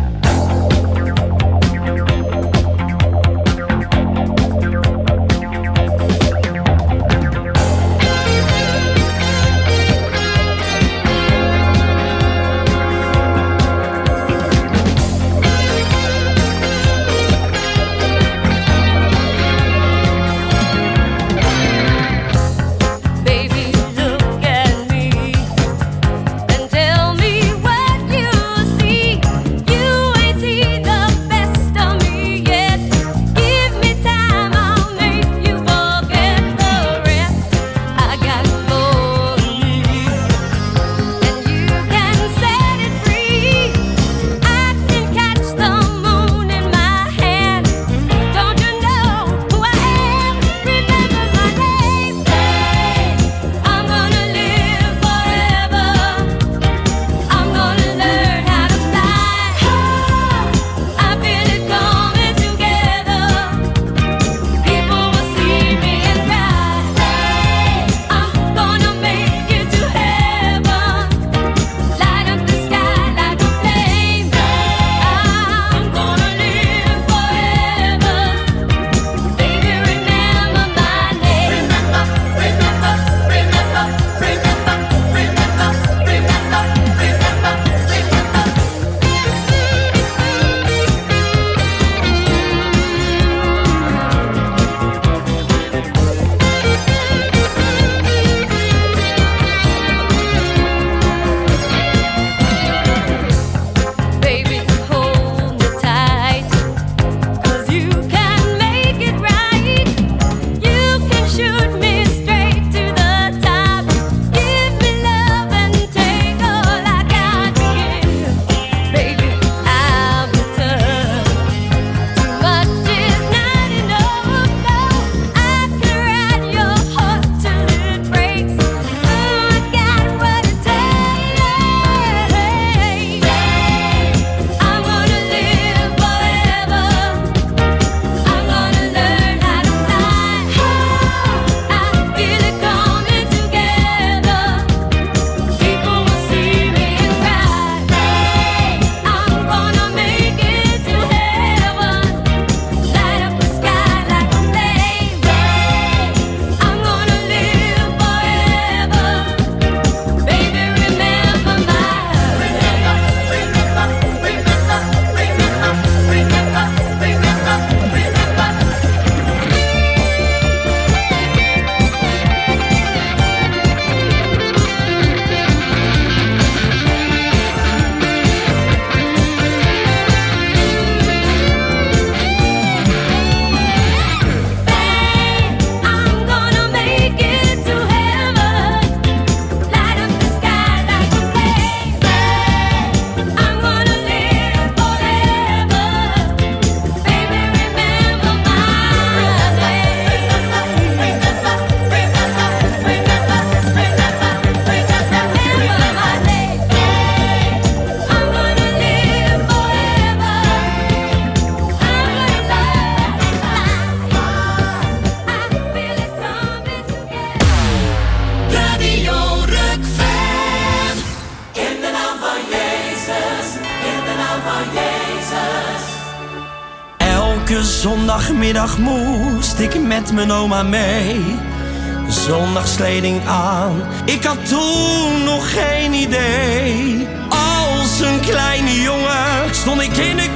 S5: Elke zondagmiddag moest ik met mijn oma mee. Zondagskleding aan, ik had toen nog geen idee. Als een kleine jongen stond ik in de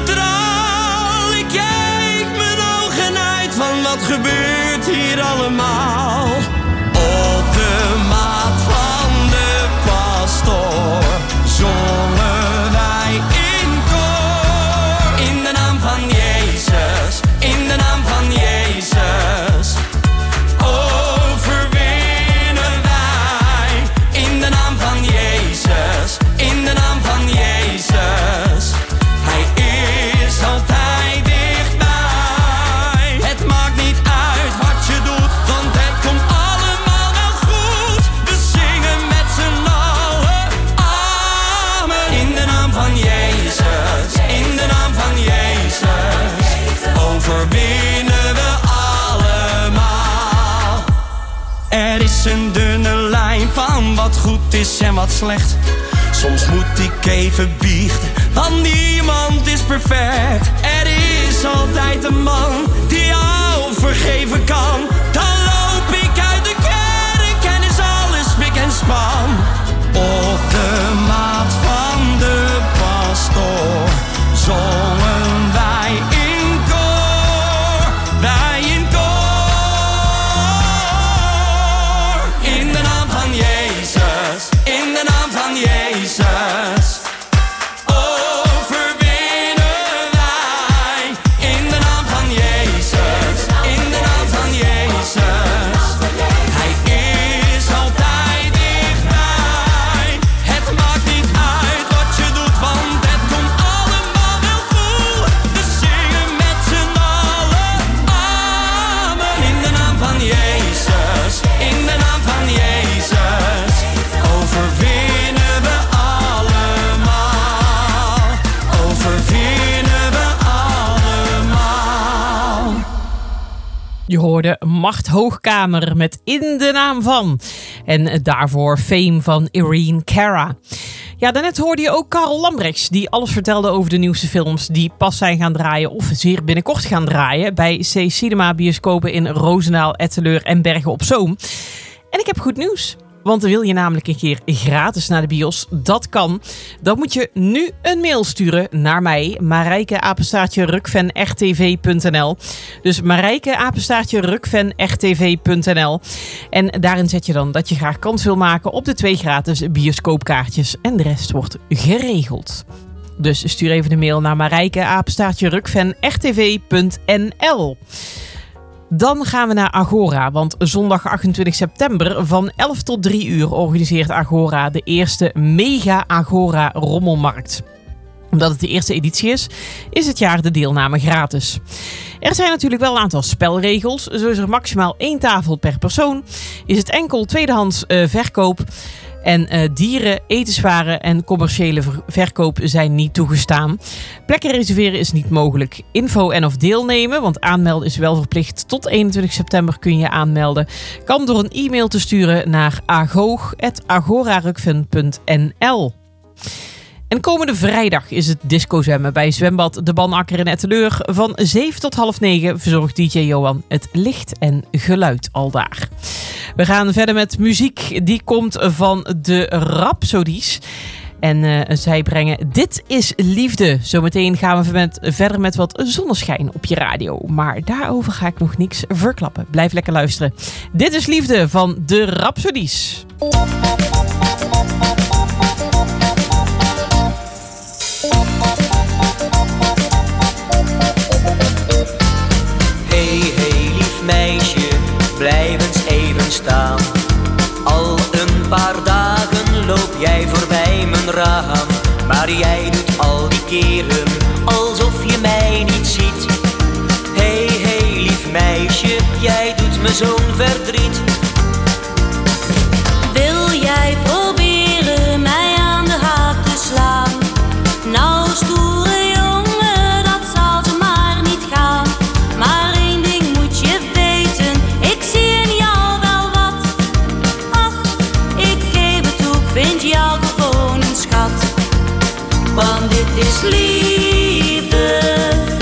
S5: kathedraal. Ik keek mijn ogen uit van wat gebeurt hier allemaal. Op de maat van de pastoor zongen wij in koor. In de naam van Jezus, in de naam van Jezus, overwinnen wij. In de naam van Jezus, in de naam van Jezus, Hij is goed is en wat slecht. Soms moet ik even biechten, want niemand is perfect. Er is altijd een man die jou vergeven kan. Dan loop ik uit de kerk en is alles spik en span. Op de maat van de pastoor zongen wij in koor, wij in koor. In de naam van Jezus, in de naam van Jezus, overwinnen wij. In de naam van Jezus, in de naam van Jezus. Hij is altijd dichtbij. Het maakt niet uit wat je doet, want het komt allemaal wel goed. We zingen met z'n allen amen. In de naam van Jezus, in de naam van Jezus, overwinnen we allemaal. Overwinnen we allemaal.
S11: Je hoorde Macht Hoogkamer met In de Naam van. En daarvoor Fame van Irene Cara. Ja, daarnet hoorde je ook Karel Lambrechts, die alles vertelde over de nieuwste films die pas zijn gaan draaien of zeer binnenkort gaan draaien bij C Cinema bioscopen in Roosendaal, Etteleur en Bergen op Zoom. En ik heb goed nieuws. Want wil je namelijk een keer gratis naar de bios? Dat kan. Dan moet je nu een mail sturen naar mij, Marijke apenstaartje rukven r t v punt n l. Dus Marijke apenstaartje rukven r t v punt n l. En daarin zet je dan dat je graag kans wil maken op de twee gratis bioscoopkaartjes. En de rest wordt geregeld. Dus stuur even de mail naar Marijke apenstaartje rukven r t v punt n l. Dan gaan we naar Agora, want zondag achtentwintig september van elf tot drie uur organiseert Agora de eerste Mega Agora Rommelmarkt. Omdat het de eerste editie is, is het jaar de deelname gratis. Er zijn natuurlijk wel een aantal spelregels. Zo is er maximaal één tafel per persoon. Is het enkel tweedehands uh, verkoop. En uh, dieren, etenswaren en commerciële ver- verkoop zijn niet toegestaan. Plekken reserveren is niet mogelijk. Info en of deelnemen, want aanmelden is wel verplicht. Tot eenentwintig september kun je aanmelden. Kan door een e-mail te sturen naar agoog apenstaartje agorarukven punt n l. En komende vrijdag is het discozwemmen bij zwembad De Banakker in Etteleur. Van zeven tot half negen verzorgt D J Johan het licht en geluid aldaar. We gaan verder met muziek. Die komt van de Rhapsodies. En uh, zij brengen Dit is Liefde. Zometeen gaan we met, verder met wat zonneschijn op je radio. Maar daarover ga ik nog niks verklappen. Blijf lekker luisteren. Dit is Liefde van de Rhapsodies.
S15: Hey, hey, lief meisje, blijf eens even staan. Al een paar dagen loop jij voorbij mijn raam. Maar jij doet al die keren alsof je mij niet ziet. Hey, hey, lief meisje, jij doet me zo'n verdriet.
S16: Wil jij proberen mij aan de haak te slaan? Nou, stoere jongen, dat zal ze maar niet gaan. Maar één ding moet je weten, ik zie in jou wel wat. Ach, ik geef het toe, ik vind jou gewoon een schat. Want dit is liefde,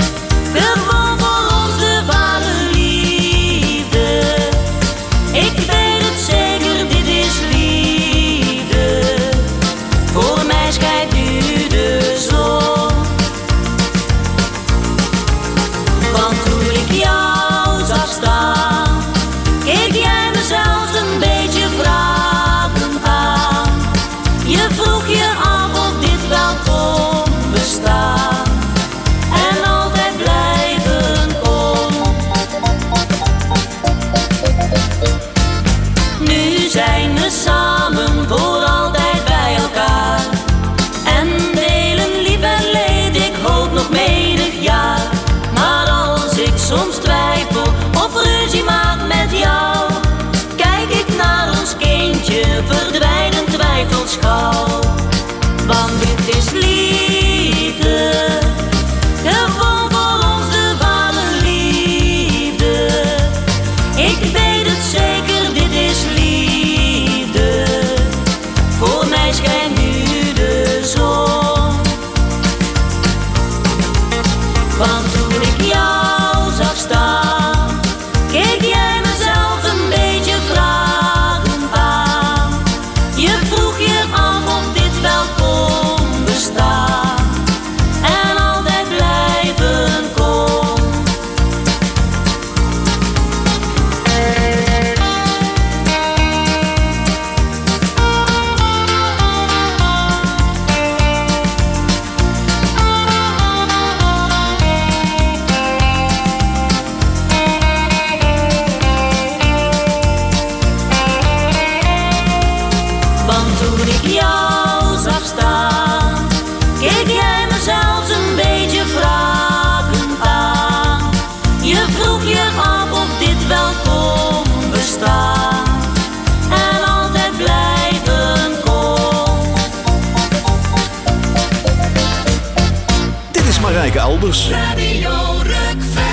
S16: gewoon voor ons de ware liefde. Ik
S4: nieuws.
S9: Radio Rukven.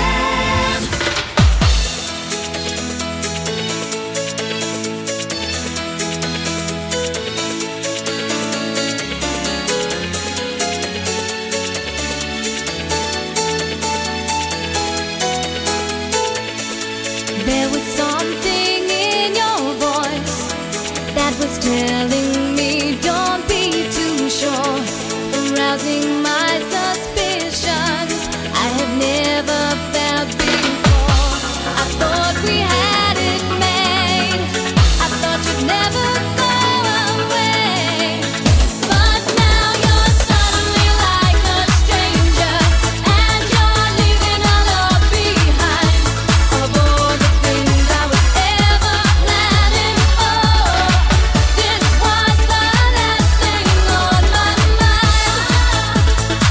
S17: There was something in your voice that was telling me don't be too sure, arousing my suspicions I have never felt before. I thought we had it made, I thought you'd never go away, but now you're suddenly like a stranger, and you're leaving our love behind. Of all the things I was ever planning for, this was the last thing on my mind.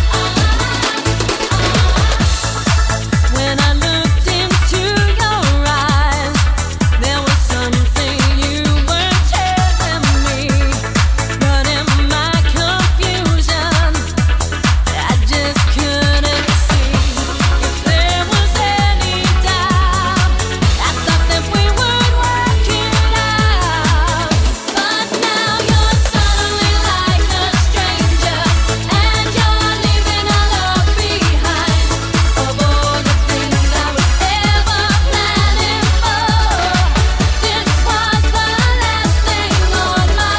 S17: When I looked into your eyes, there was something you were telling me, but in my confusion, I just couldn't see if there was any doubt. I thought that we would work it out, but now you're suddenly like a stranger, and you're leaving our love behind. Of all the things I was ever planning for, this was the last thing on my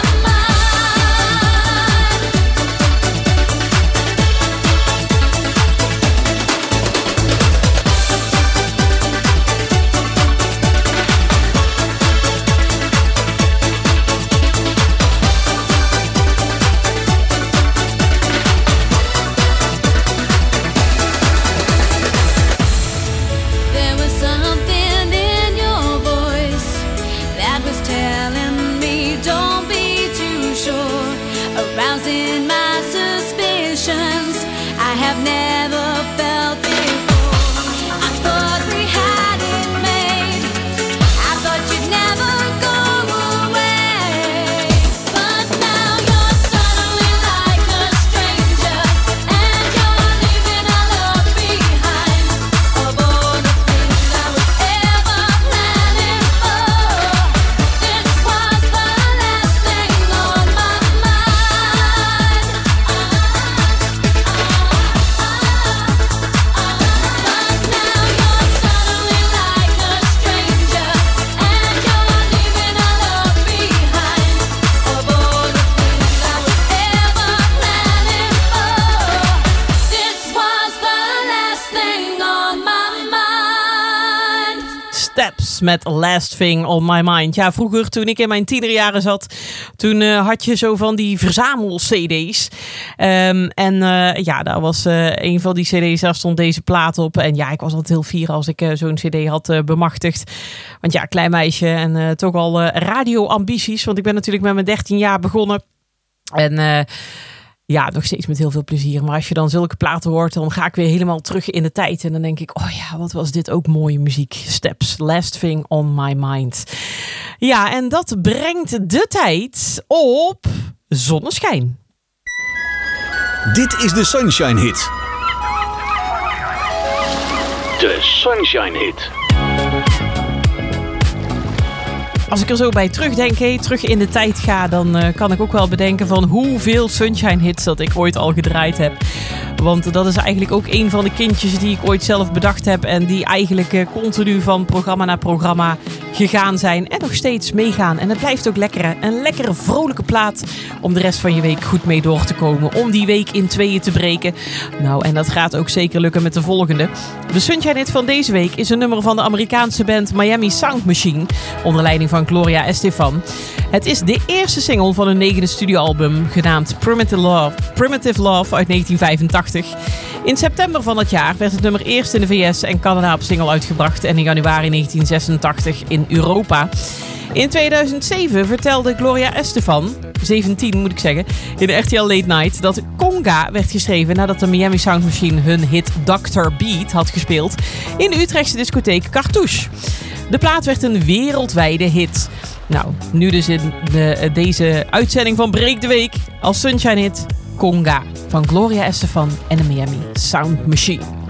S17: There was something in your voice that was telling me don't be too sure, arousing my suspicions I have never felt before. I thought we had it made, I thought you'd never go away, but now you're suddenly like a stranger, and you're leaving our love behind. Of all the things I was ever planning for, this was the last thing on my mind. But now you're suddenly like a stranger, and you're leaving our love behind. Of all the things I was ever planning for, this was the last thing on my mind.
S11: Steps met Last Thing on My Mind. Ja, vroeger toen ik in mijn tienerjaren zat, toen uh, had je zo van die verzamel-C D's. Um, en uh, ja, daar was uh, een van die C D's, daar stond deze plaat op. En ja, ik was altijd heel fier als ik uh, zo'n C D had uh, bemachtigd. Want ja, klein meisje en uh, toch al uh, radioambities. Want ik ben natuurlijk met mijn dertien jaar begonnen. En uh, ja, nog steeds met heel veel plezier. Maar als je dan zulke platen hoort, dan ga ik weer helemaal terug in de tijd. En dan denk ik, oh ja, wat was dit ook mooie muziek. Steps, Last Thing on My Mind. Ja, en dat brengt de tijd op zonneschijn.
S4: Dit is de Sunshine Hit. De Sunshine Hit.
S11: Als ik er zo bij terugdenk, hey, terug in de tijd ga, dan uh, kan ik ook wel bedenken van hoeveel Sunshine Hits dat ik ooit al gedraaid heb. Want dat is eigenlijk ook een van de kindjes die ik ooit zelf bedacht heb en die eigenlijk uh, continu van programma naar programma gegaan zijn en nog steeds meegaan. En het blijft ook lekker, een lekkere vrolijke plaat om de rest van je week goed mee door te komen. Om die week in tweeën te breken. Nou, en dat gaat ook zeker lukken met de volgende. De Sunshine Hit van deze week is een nummer van de Amerikaanse band Miami Sound Machine, onder leiding van Gloria Estefan. Het is de eerste single van hun negende studioalbum, genaamd Primitive Love, Primitive Love uit negentien vijfentachtig. In september van dat jaar werd het nummer eerst in de V S en Canada op single uitgebracht en in januari negentien zesentachtig in Europa. In tweeduizend zeven vertelde Gloria Estefan, zeventien moet ik zeggen, in de R T L Late Night dat Conga werd geschreven nadat de Miami Sound Machine hun hit doctor Beat had gespeeld in de Utrechtse discotheek Cartouche. De plaat werd een wereldwijde hit. Nou, nu dus in de, deze uitzending van Breek de Week als Sunshine Hit Conga van Gloria Estefan en de Miami Sound Machine.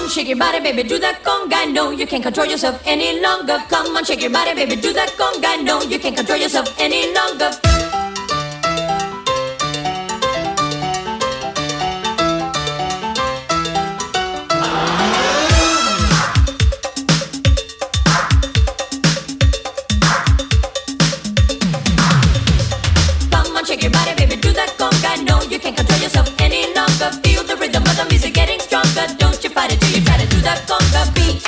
S17: on, shake your body, baby, do that conga. No, you can't control yourself any longer. Come on, shake your body, baby, do that conga. No, you can't control yourself any longer. Shake your body, baby, do that conga. No, you can't control yourself any longer. Feel the rhythm of the music getting stronger. Don't you fight it till you try to do that conga beat.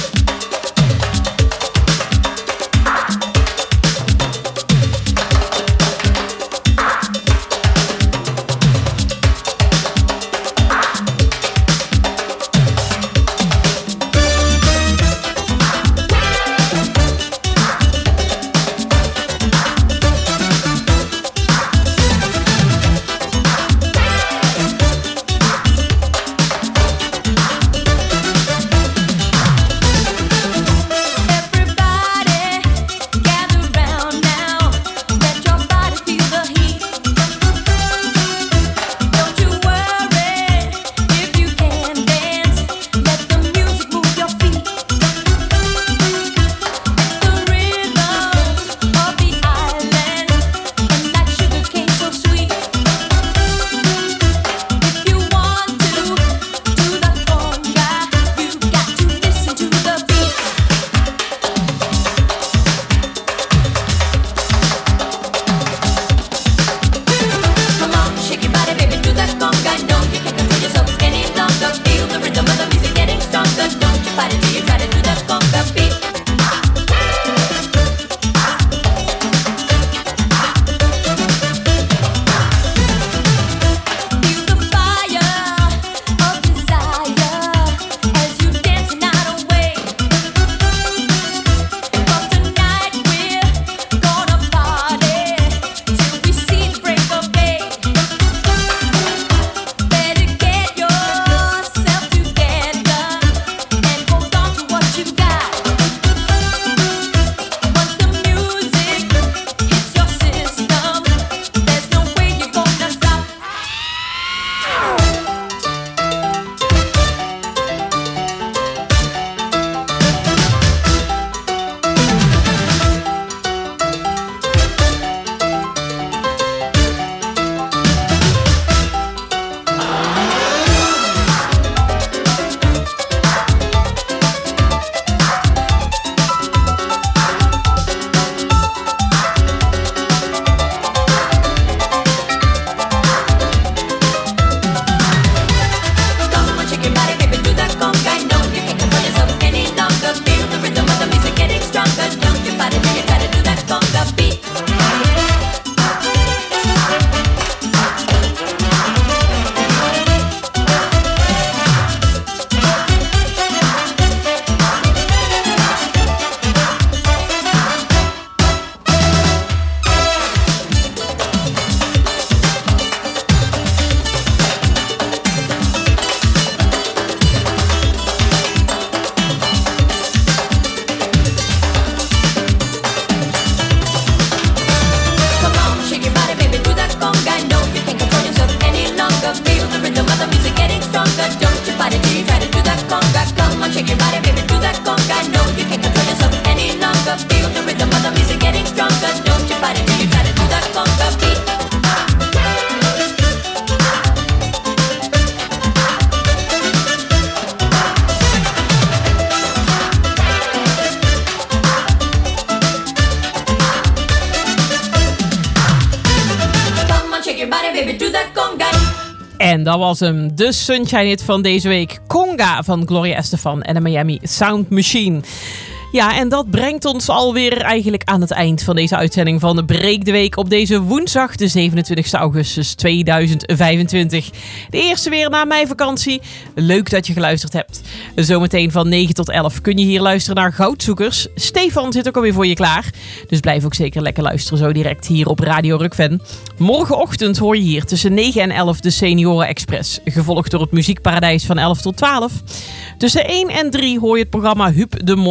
S11: En dat was hem, de Sunshine Hit van deze week. Conga van Gloria Estefan en de Miami Sound Machine. Ja, en dat brengt ons alweer eigenlijk aan het eind van deze uitzending van de Breek de Week op deze woensdag, de zevenentwintigste augustus tweeduizend vijfentwintig. De eerste weer na mijn vakantie. Leuk dat je geluisterd hebt. Zometeen van negen tot elf kun je hier luisteren naar Goudzoekers. Stefan zit ook alweer voor je klaar. Dus blijf ook zeker lekker luisteren zo direct hier op Radio Rukven. Morgenochtend hoor je hier tussen negen en elf de Senioren Express. Gevolgd door het Muziekparadijs van elf tot twaalf. Tussen één en drie hoor je het programma Huub de mooiste muziek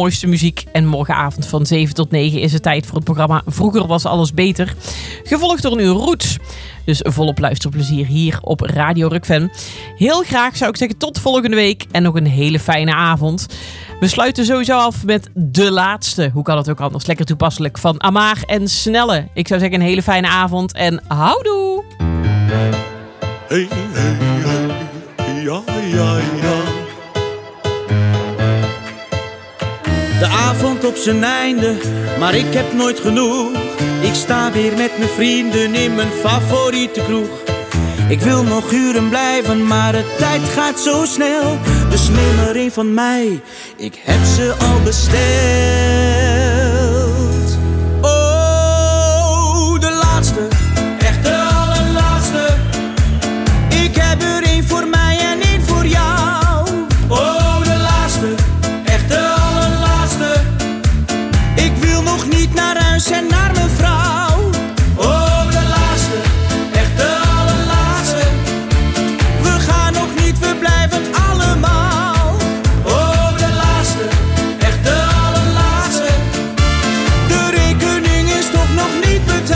S11: muziek. En morgenavond van zeven tot negen is het tijd voor het programma Vroeger was alles beter. Gevolgd door een uur roots. Dus volop luisterplezier hier op Radio Rock-Fan. Heel graag zou ik zeggen tot volgende week en nog een hele fijne avond. We sluiten sowieso af met de laatste, hoe kan het ook anders, lekker toepasselijk, van Amar en Snelle. Ik zou zeggen een hele fijne avond en houdoe!
S12: Hey, hey, hey, ja, ja, ja.
S5: De avond op zijn einde, maar ik heb nooit genoeg. Ik sta weer met mijn vrienden in mijn favoriete kroeg. Ik wil nog uren blijven, maar de tijd gaat zo snel. Dus neem er een van mij, ik heb ze al besteld. Oh, de laatste, echt de allerlaatste. Ik heb er één voor mij en één voor jou. Oh, de laatste, echt de allerlaatste. Ik wil nog niet naar huis en naar mijn vrouw. Oh, de laatste, echt de allerlaatste. We gaan nog niet, we blijven allemaal. Oh, de laatste, echt de allerlaatste. De rekening is toch nog niet betaald.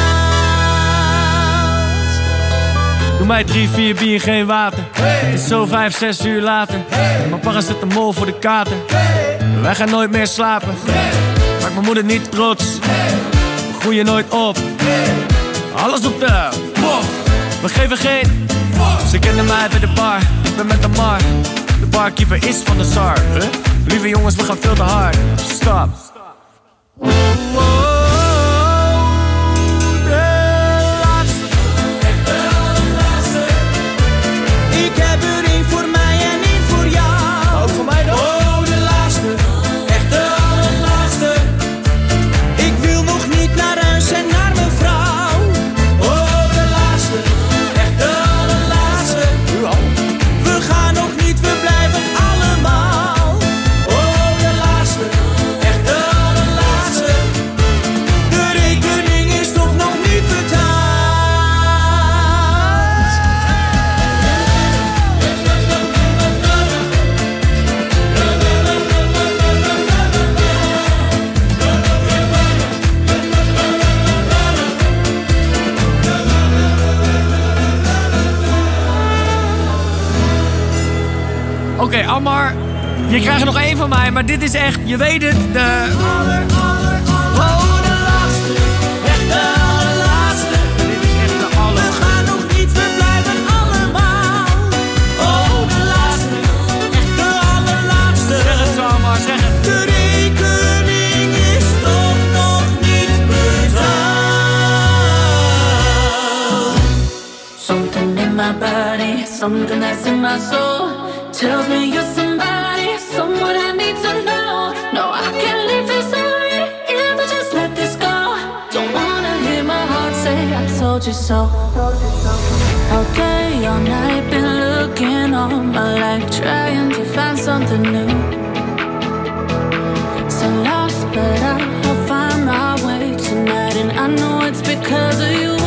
S18: Doe mij drie, vier bier, geen water. Hey. Het is zo vijf, zes uur later. Hey. Mijn papa zet de mol voor de kater. Hey. Wij gaan nooit meer slapen. Hey. Maak mijn moeder niet trots. Hey. We groeien nooit op. Hey. Alles op de bof. We geven geen bof. Ze kennen mij bij de bar. Ik ben met de mar. De barkeeper is van de zar. Huh? Lieve jongens, we gaan veel te hard. Stop. Oh, oh.
S5: Ik heb er één voor mij en één voor jou.
S18: Ook voor mij dan?
S5: Oh, de laatste, echt de allerlaatste. Ik wil nog niet naar huis en naar mijn vrouw. Oh, de laatste, echt de allerlaatste. We gaan nog niet, we blijven allemaal. Oh, de laatste, echt de allerlaatste. De rekening is toch nog niet betaald.
S18: Oké, okay, Amar, je krijgt er nog één van mij, maar dit is echt, je weet het, de...
S5: Aller, aller, aller. Oh, de laatste, echt de allerlaatste.
S18: Dit is echt de aller...
S5: We gaan nog niet, we blijven allemaal. Oh, de laatste, echt de allerlaatste.
S18: Zeg het zo, Amar, zeg het.
S5: De rekening is toch nog niet betaald.
S16: Something in my body, something that's in my soul tells me you're somebody, someone I need to know. No, I can't leave this away if I just let this go. Don't wanna hear my heart say I told you so. Okay, all night been looking all my life, trying to find something new. So lost, but I'll find my way tonight, and I know it's because of you.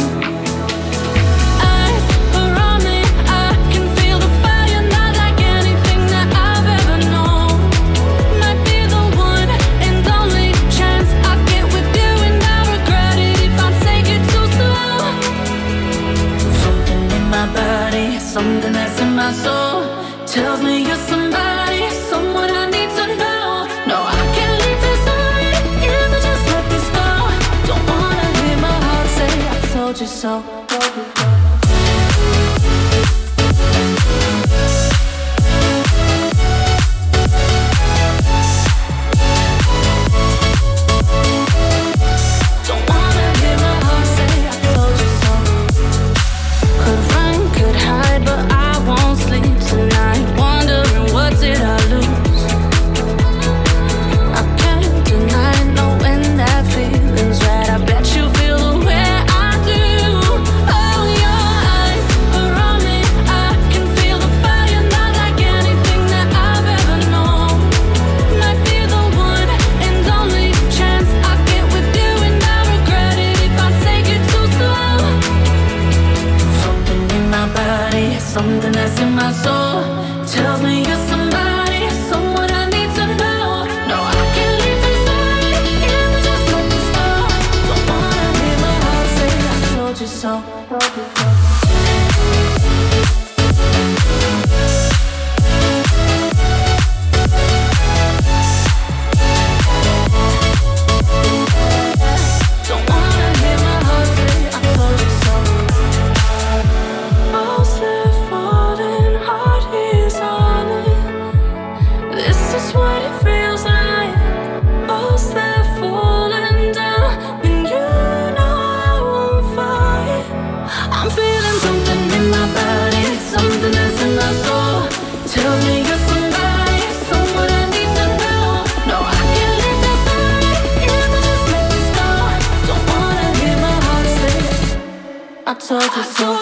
S16: Something that's in my soul tells me you're somebody, someone I need to know. No, I can't leave this away if I just let this go. Don't wanna hear my heart say I told you so. Feelings right, I bet you feel the way I do. Oh, you're
S19: soul to soul.